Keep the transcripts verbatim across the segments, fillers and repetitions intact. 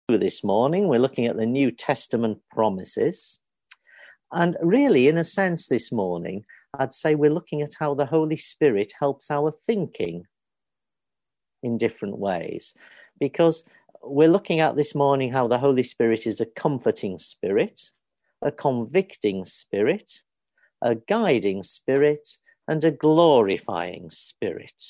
This morning we're looking at the New Testament promises, and really in a sense this morning I'd say we're looking at how the Holy Spirit helps our thinking in different ways, because we're looking at this morning how the Holy Spirit is a comforting spirit, a convicting spirit, a guiding spirit, and a glorifying spirit.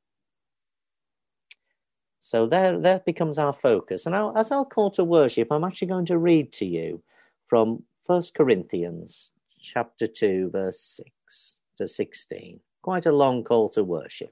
So there, that becomes our focus. And our, as our call to worship, I'm actually going to read to you from First Corinthians chapter two, verse six to sixteen. Quite a long call to worship.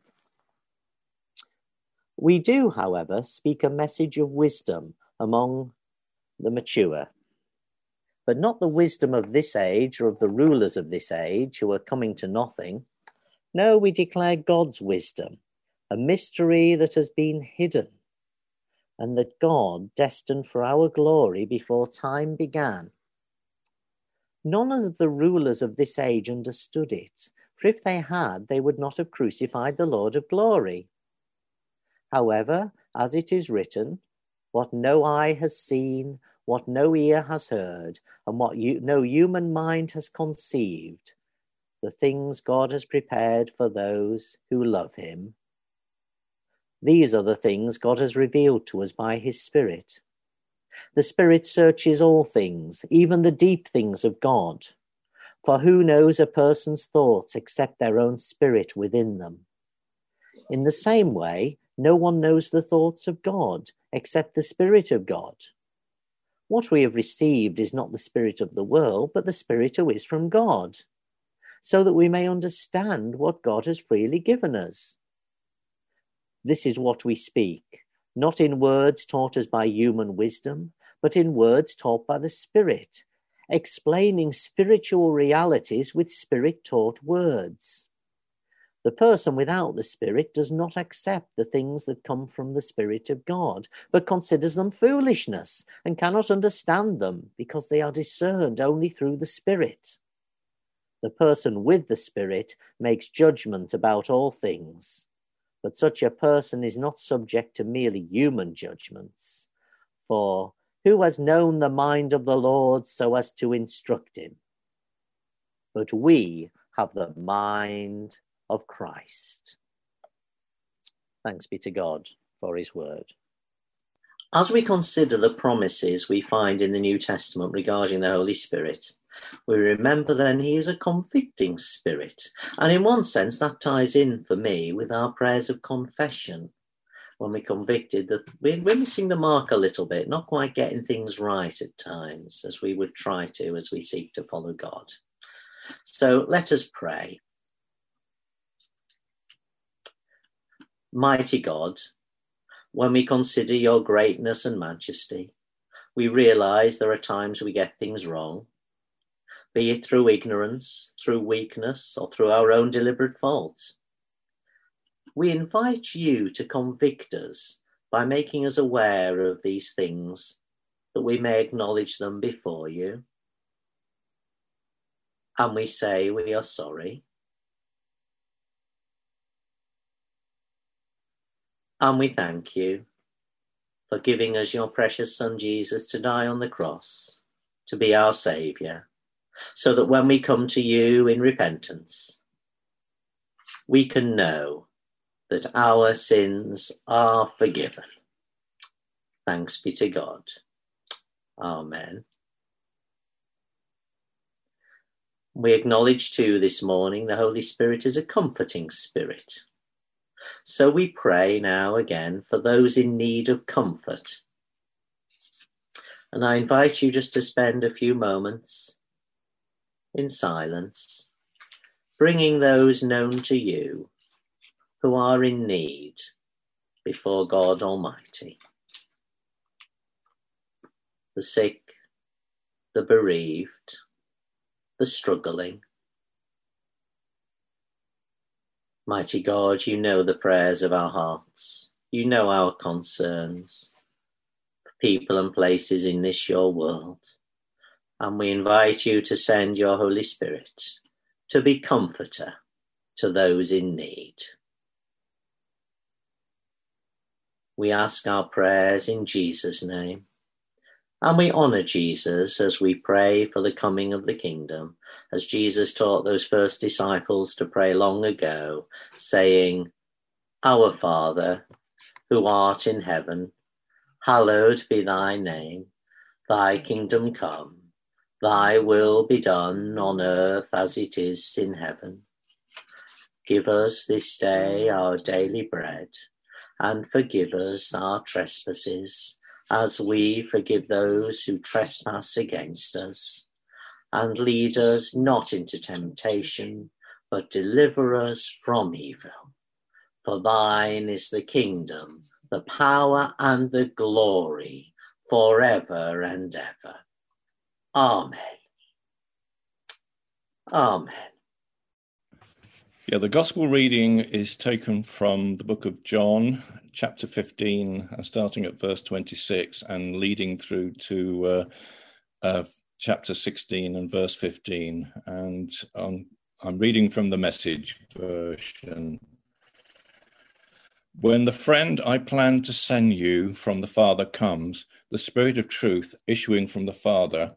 We do, however, speak a message of wisdom among the mature, but not the wisdom of this age or of the rulers of this age who are coming to nothing. No, we declare God's wisdom, a mystery that has been hidden, and that God destined for our glory before time began. None of the rulers of this age understood it, for if they had, they would not have crucified the Lord of glory. However, as it is written, what no eye has seen, what no ear has heard, and what you, no human mind has conceived, the things God has prepared for those who love him. These are the things God has revealed to us by his Spirit. The Spirit searches all things, even the deep things of God. For who knows a person's thoughts except their own spirit within them? In the same way, no one knows the thoughts of God except the Spirit of God. What we have received is not the spirit of the world, but the Spirit who is from God, so that we may understand what God has freely given us. This is what we speak, not in words taught us by human wisdom, but in words taught by the Spirit, explaining spiritual realities with Spirit-taught words. The person without the Spirit does not accept the things that come from the Spirit of God, but considers them foolishness and cannot understand them because they are discerned only through the Spirit. The person with the Spirit makes judgment about all things. But such a person is not subject to merely human judgments. For who has known the mind of the Lord so as to instruct him? But we have the mind of Christ. Thanks be to God for his word. As we consider the promises we find in the New Testament regarding the Holy Spirit, we remember then he is a convicting spirit. And in one sense, that ties in for me with our prayers of confession. When we're convicted, that we're missing the mark a little bit, not quite getting things right at times, as we would try to as we seek to follow God. So let us pray. Mighty God, when we consider your greatness and majesty, we realize there are times we get things wrong, be it through ignorance, through weakness, or through our own deliberate fault. We invite you to convict us by making us aware of these things, that we may acknowledge them before you. And we say we are sorry. And we thank you for giving us your precious Son Jesus to die on the cross, to be our Saviour, so that when we come to you in repentance, we can know that our sins are forgiven. Thanks be to God. Amen. We acknowledge too this morning the Holy Spirit is a comforting spirit. So we pray now again for those in need of comfort. And I invite you just to spend a few moments in silence, bringing those known to you who are in need before God Almighty. The sick, the bereaved, the struggling. Mighty God, you know the prayers of our hearts. You know our concerns for people and places in this your world. And we invite you to send your Holy Spirit to be comforter to those in need. We ask our prayers in Jesus' name. And we honour Jesus as we pray for the coming of the kingdom, as Jesus taught those first disciples to pray long ago, saying, Our Father, who art in heaven, hallowed be thy name. Thy kingdom come, thy will be done on earth as it is in heaven. Give us this day our daily bread, and forgive us our trespasses, as we forgive those who trespass against us. And lead us not into temptation, but deliver us from evil. For thine is the kingdom, the power, and the glory, forever and ever. Amen. Amen. Yeah, the gospel reading is taken from the book of John, chapter fifteen, starting at verse twenty-six and leading through to uh, uh, chapter sixteen and verse fifteen. And um, I'm reading from the Message version. When the friend I plan to send you from the Father comes, the Spirit of truth issuing from the Father,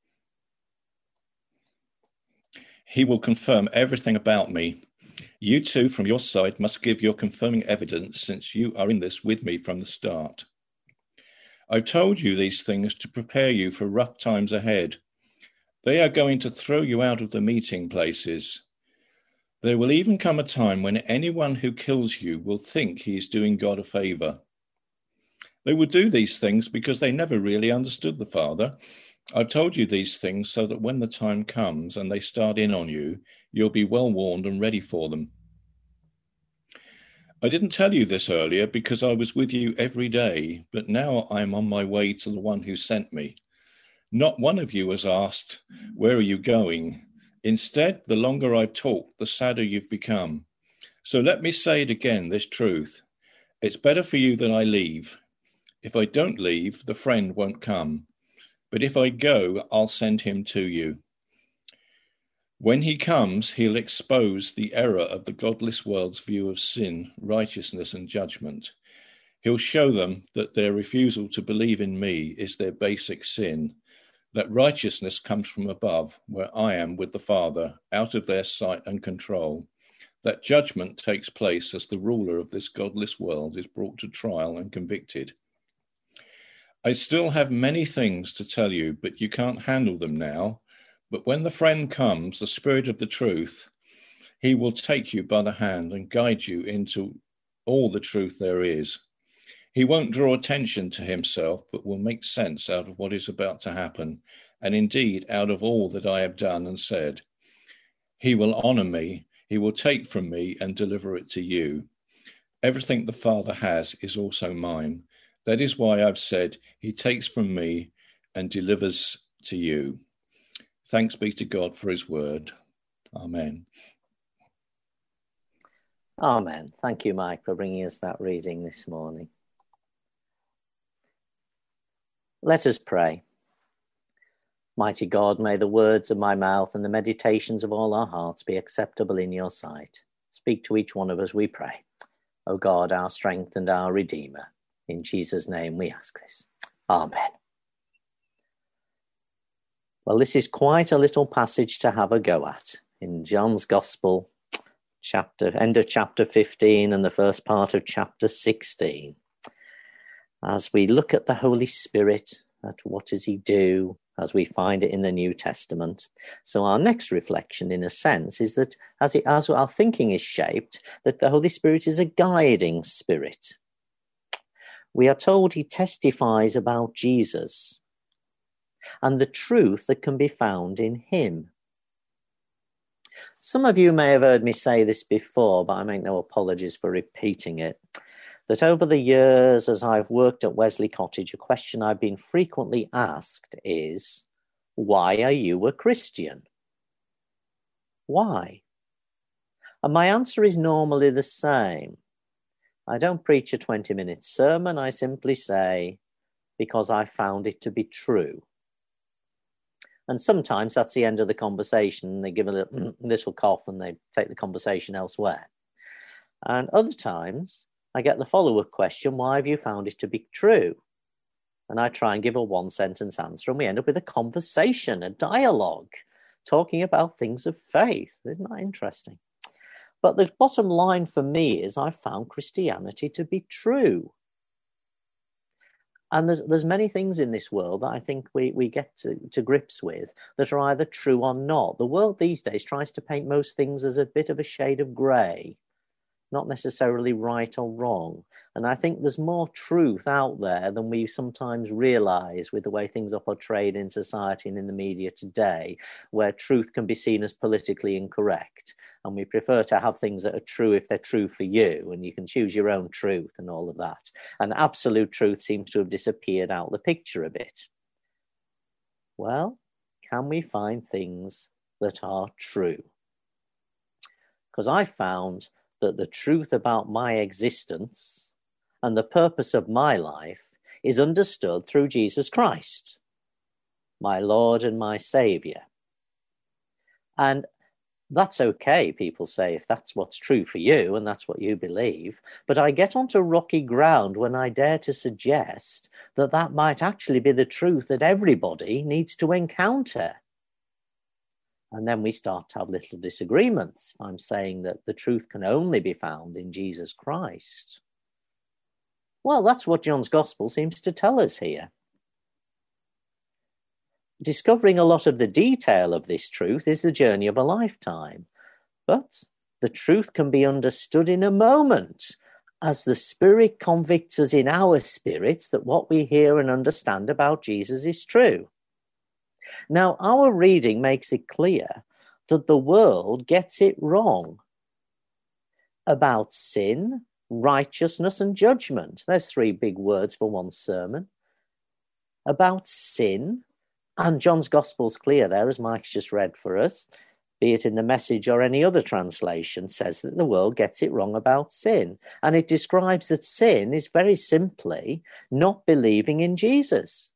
he will confirm everything about me. You too, from your side, must give your confirming evidence, since you are in this with me from the start. I've told you these things to prepare you for rough times ahead. They are going to throw you out of the meeting places. There will even come a time when anyone who kills you will think he is doing God a favor. They will do these things because they never really understood the Father. I've told you these things so that when the time comes and they start in on you, you'll be well warned and ready for them. I didn't tell you this earlier because I was with you every day, but now I am on my way to the one who sent me. Not one of you has asked, where are you going? Instead, the longer I've talked, the sadder you've become. So let me say it again, this truth. It's better for you that I leave. If I don't leave, the friend won't come. But if I go, I'll send him to you. When he comes, he'll expose the error of the godless world's view of sin, righteousness, and judgment. He'll show them that their refusal to believe in me is their basic sin, that righteousness comes from above, where I am with the Father, out of their sight and control, that judgment takes place as the ruler of this godless world is brought to trial and convicted. I still have many things to tell you, but you can't handle them now. But when the friend comes, the Spirit of the truth, he will take you by the hand and guide you into all the truth there is. He won't draw attention to himself, but will make sense out of what is about to happen, and indeed out of all that I have done and said. He will honor me, he will take from me and deliver it to you. Everything the Father has is also mine. That is why I've said, he takes from me and delivers to you. Thanks be to God for his word. Amen. Amen. Thank you, Mike, for bringing us that reading this morning. Let us pray. Mighty God, may the words of my mouth and the meditations of all our hearts be acceptable in your sight. Speak to each one of us, we pray. O God, our strength and our Redeemer. In Jesus' name we ask this. Amen. Well, this is quite a little passage to have a go at. In John's Gospel, chapter end of chapter fifteen and the first part of chapter sixteen. As we look at the Holy Spirit, at what does he do, as we find it in the New Testament. So our next reflection, in a sense, is that as, it, as our thinking is shaped, that the Holy Spirit is a guiding spirit. We are told he testifies about Jesus and the truth that can be found in him. Some of you may have heard me say this before, but I make no apologies for repeating it, that over the years as I've worked at Wesley Cottage, a question I've been frequently asked is, why are you a Christian? Why? And my answer is normally the same. I don't preach a twenty-minute sermon. I simply say, because I found it to be true. And sometimes that's the end of the conversation. They give a little, little cough and they take the conversation elsewhere. And other times I get the follow-up question, why have you found it to be true? And I try and give a one-sentence answer, and we end up with a conversation, a dialogue, talking about things of faith. Isn't that interesting? But the bottom line for me is I found Christianity to be true. And there's there's many things in this world that I think we, we get to, to grips with that are either true or not. The world these days tries to paint most things as a bit of a shade of grey, not necessarily right or wrong. And I think there's more truth out there than we sometimes realise with the way things are portrayed in society and in the media today, where truth can be seen as politically incorrect. And we prefer to have things that are true if they're true for you, and you can choose your own truth and all of that. And absolute truth seems to have disappeared out of the picture a bit. Well, can we find things that are true? Because I found that the truth about my existence and the purpose of my life is understood through Jesus Christ, my Lord and my Saviour. And that's okay, people say, if that's what's true for you and that's what you believe. But I get onto rocky ground when I dare to suggest that that might actually be the truth that everybody needs to encounter. And then we start to have little disagreements. I'm saying that the truth can only be found in Jesus Christ. Well, that's what John's Gospel seems to tell us here. Discovering a lot of the detail of this truth is the journey of a lifetime. But the truth can be understood in a moment, as the Spirit convicts us in our spirits that what we hear and understand about Jesus is true. Now, our reading makes it clear that the world gets it wrong about sin, righteousness, and judgment. There's three big words for one sermon. About sin, and John's Gospel's clear there, as Mike's just read for us, be it in the Message or any other translation, says that the world gets it wrong about sin. And it describes that sin is very simply not believing in Jesus.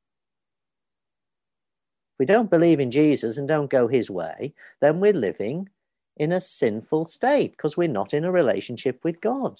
If we don't believe in Jesus and don't go his way, then we're living in a sinful state because we're not in a relationship with God.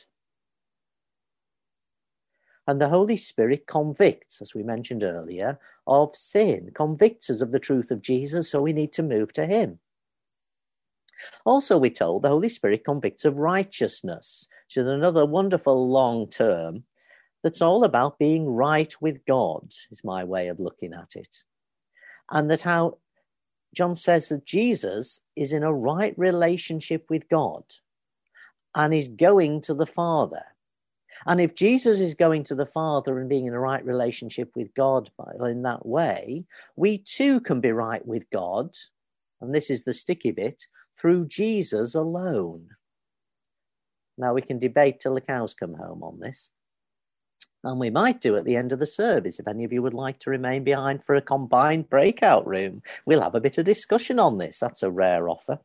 And the Holy Spirit convicts, as we mentioned earlier, of sin, convicts us of the truth of Jesus, so we need to move to him. Also, we're told the Holy Spirit convicts of righteousness, which is another wonderful long term that's all about being right with God, is my way of looking at it. And that how John says that Jesus is in a right relationship with God and is going to the Father. And if Jesus is going to the Father and being in a right relationship with God in that way, we too can be right with God, and this is the sticky bit, through Jesus alone. Now, we can debate till the cows come home on this. And we might do at the end of the service, if any of you would like to remain behind for a combined breakout room. We'll have a bit of discussion on this. That's a rare offer.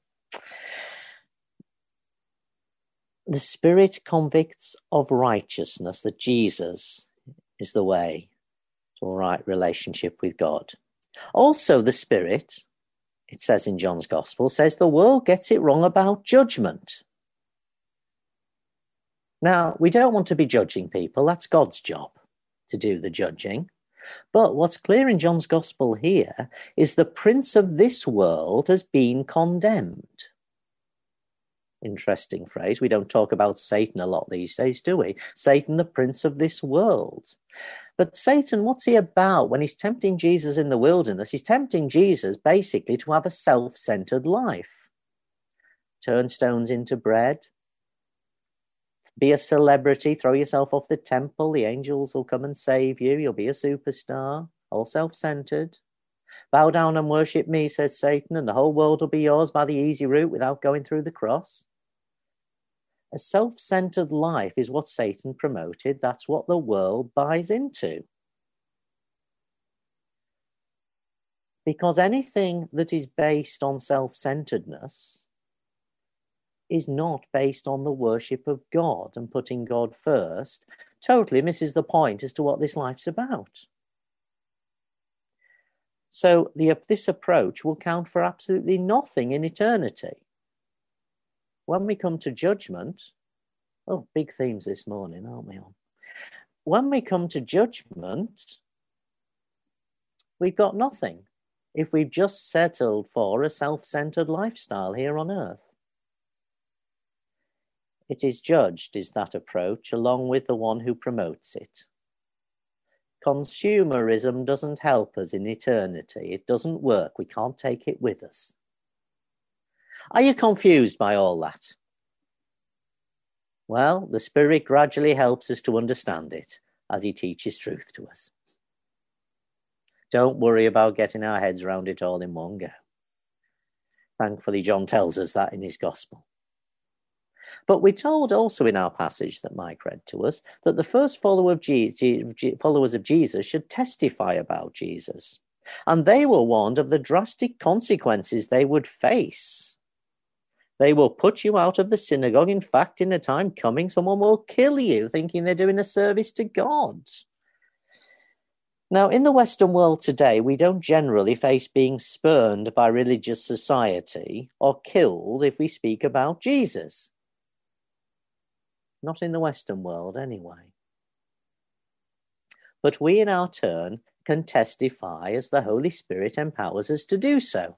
The Spirit convicts of righteousness, that Jesus is the way to a right relationship with God. Also, the Spirit, it says in John's Gospel, says the world gets it wrong about judgment. Now, we don't want to be judging people. That's God's job to do the judging. But what's clear in John's Gospel here is the prince of this world has been condemned. Interesting phrase. We don't talk about Satan a lot these days, do we? Satan, the prince of this world. But Satan, what's he about when he's tempting Jesus in the wilderness? He's tempting Jesus basically to have a self-centered life. Turn stones into bread. Be a celebrity, throw yourself off the temple, the angels will come and save you, you'll be a superstar, all self-centered. Bow down and worship me, says Satan, and the whole world will be yours by the easy route without going through the cross. A self-centered life is what Satan promoted. That's what the world buys into. Because anything that is based on self-centeredness is not based on the worship of God and putting God first, totally misses the point as to what this life's about. So the, this approach will count for absolutely nothing in eternity. When we come to judgment, oh, big themes this morning, aren't we on? When we come to judgment, we've got nothing if we've just settled for a self-centered lifestyle here on earth. It is judged, is that approach, along with the one who promotes it. Consumerism doesn't help us in eternity. It doesn't work. We can't take it with us. Are you confused by all that? Well, the Spirit gradually helps us to understand it as he teaches truth to us. Don't worry about getting our heads around it all in one go. Thankfully, John tells us that in his gospel. But we're told also in our passage that Mike read to us that the first follower of Jesus, followers of Jesus should testify about Jesus. And they were warned of the drastic consequences they would face. They will put you out of the synagogue. In fact, in a time coming, someone will kill you thinking they're doing a service to God. Now, in the Western world today, we don't generally face being spurned by religious society or killed if we speak about Jesus. Not in the Western world, anyway. But we, in our turn, can testify as the Holy Spirit empowers us to do so.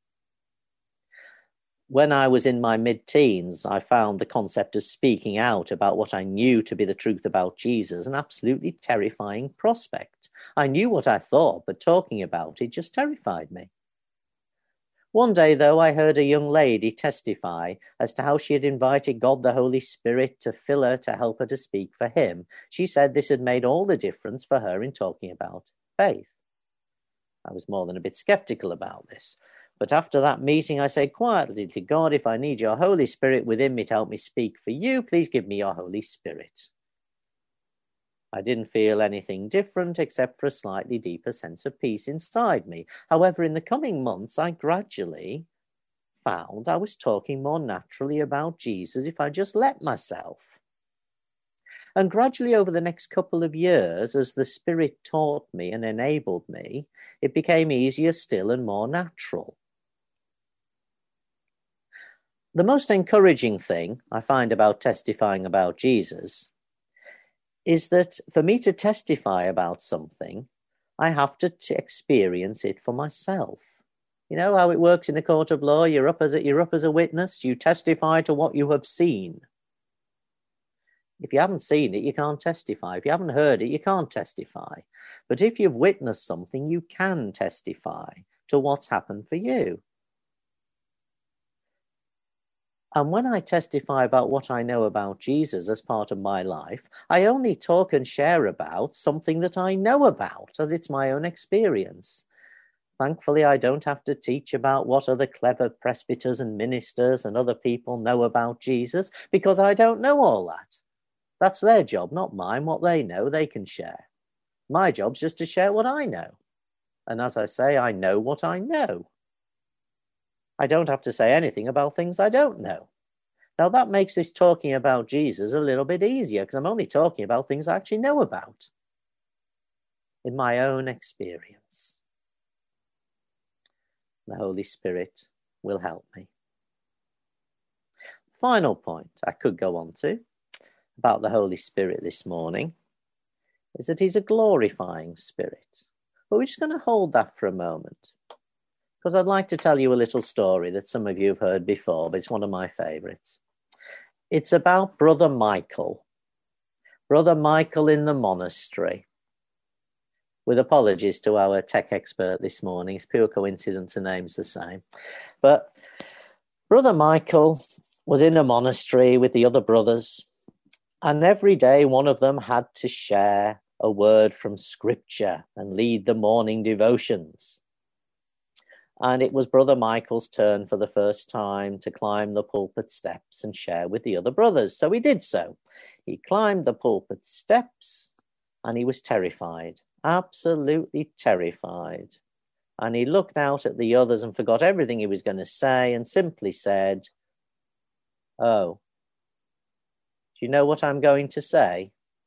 When I was in my mid-teens, I found the concept of speaking out about what I knew to be the truth about Jesus an absolutely terrifying prospect. I knew what I thought, but talking about it just terrified me. One day, though, I heard a young lady testify as to how she had invited God the Holy Spirit to fill her to help her to speak for him. She said this had made all the difference for her in talking about faith. I was more than a bit skeptical about this. But after that meeting, I said quietly to God, if I need your Holy Spirit within me to help me speak for you, please give me your Holy Spirit. I didn't feel anything different except for a slightly deeper sense of peace inside me. However, in the coming months, I gradually found I was talking more naturally about Jesus if I just let myself. And gradually over the next couple of years, as the Spirit taught me and enabled me, it became easier still and more natural. The most encouraging thing I find about testifying about Jesus is that for me to testify about something, I have to t- experience it for myself. You know how it works in the court of law? You're up as a, you're up as a witness. You testify to what you have seen. If you haven't seen it, you can't testify. If you haven't heard it, you can't testify. But if you've witnessed something, you can testify to what's happened for you. And when I testify about what I know about Jesus as part of my life, I only talk and share about something that I know about, as it's my own experience. Thankfully, I don't have to teach about what other clever presbyters and ministers and other people know about Jesus, because I don't know all that. That's their job, not mine. What they know, they can share. My job's just to share what I know. And as I say, I know what I know. I don't have to say anything about things I don't know. Now, that makes this talking about Jesus a little bit easier, because I'm only talking about things I actually know about in my own experience. The Holy Spirit will help me. Final point I could go on to about the Holy Spirit this morning is that he's a glorifying spirit. But we're just going to hold that for a moment, because I'd like to tell you a little story that some of you have heard before, but it's one of my favorites. It's about Brother Michael. Brother Michael in the monastery. With apologies to our tech expert this morning, it's pure coincidence the name's the same. But Brother Michael was in a monastery with the other brothers, and every day one of them had to share a word from Scripture and lead the morning devotions. And it was Brother Michael's turn for the first time to climb the pulpit steps and share with the other brothers. So he did so. He climbed the pulpit steps and he was terrified, absolutely terrified. And he looked out at the others and forgot everything he was going to say and simply said, "Oh, do you know what I'm going to say?"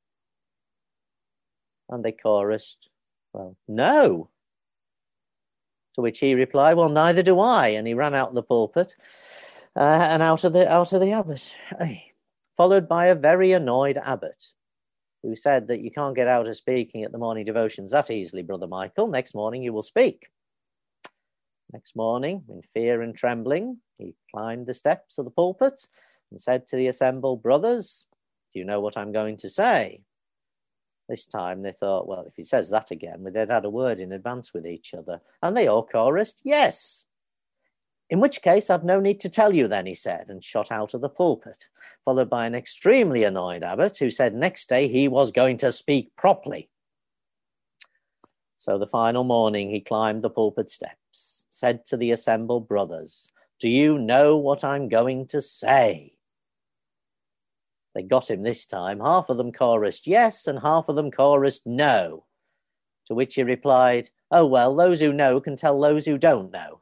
And they chorused, "Well, no." To which he replied, "Well, neither do I." And he ran out of the pulpit uh, and out of the out of the abbot, followed by a very annoyed abbot, who said that you can't get out of speaking at the morning devotions that easily, Brother Michael. Next morning you will speak. Next morning, in fear and trembling, he climbed the steps of the pulpit and said to the assembled brothers, do you know what I'm going to say? This time they thought, well, if he says that again, they'd had a word in advance with each other. And they all chorused, yes. In which case, I've no need to tell you then, he said, and shot out of the pulpit, followed by an extremely annoyed abbot who said next day he was going to speak properly. So the final morning he climbed the pulpit steps, said to the assembled brothers, do you know what I'm going to say? They got him this time. Half of them chorused yes, and half of them chorused no. To which he replied, oh, well, those who know can tell those who don't know.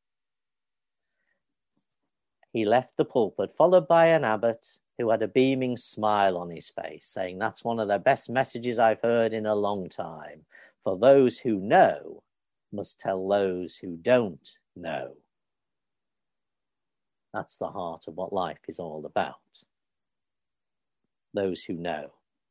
He left the pulpit, followed by an abbot who had a beaming smile on his face, saying, that's one of the best messages I've heard in a long time. For those who know must tell those who don't know. That's the heart of what life is all about. Those who know.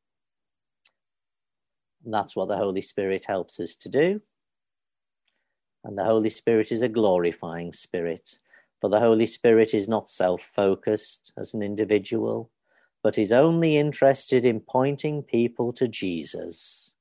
And that's what the Holy Spirit helps us to do. And the Holy Spirit is a glorifying spirit. For the Holy Spirit is not self-focused as an individual, but is only interested in pointing people to Jesus.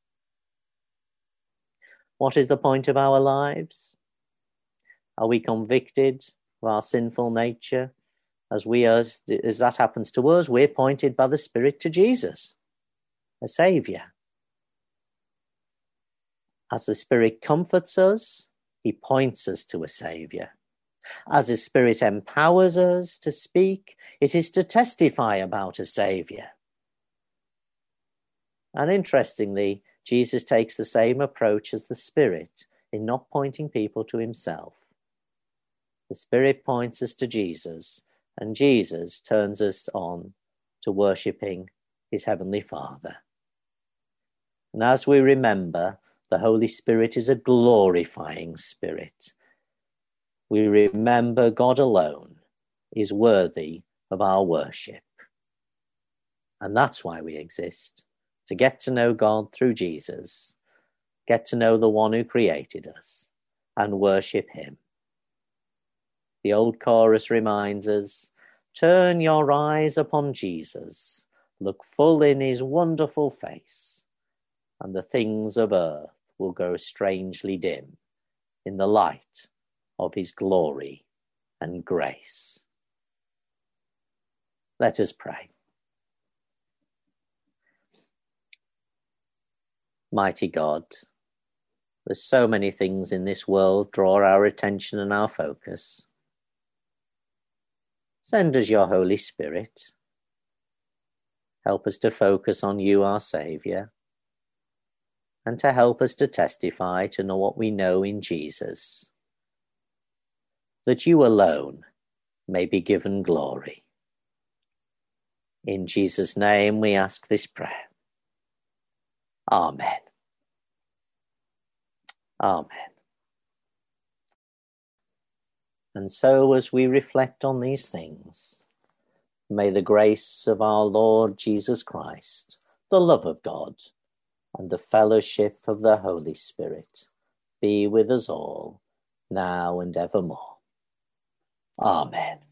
What is the point of our lives? Are we convicted of our sinful nature? As we, as, as that happens to us, we're pointed by the Spirit to Jesus, a Saviour. As the Spirit comforts us, he points us to a Saviour. As the Spirit empowers us to speak, it is to testify about a Saviour. And interestingly, Jesus takes the same approach as the Spirit in not pointing people to himself. The Spirit points us to Jesus, and Jesus turns us on to worshipping his Heavenly Father. And as we remember, the Holy Spirit is a glorifying spirit. We remember God alone is worthy of our worship. And that's why we exist, to get to know God through Jesus, get to know the one who created us, and worship him. The old chorus reminds us, turn your eyes upon Jesus, look full in his wonderful face, and the things of earth will grow strangely dim in the light of his glory and grace. Let us pray. Mighty God, there's so many things in this world draw our attention and our focus. Send us your Holy Spirit. Help us to focus on you, our Saviour, and to help us to testify to know what we know in Jesus, that you alone may be given glory. In Jesus' name we ask this prayer. Amen. Amen. And so as we reflect on these things, may the grace of our Lord Jesus Christ, the love of God, and the fellowship of the Holy Spirit be with us all, now and evermore. Amen.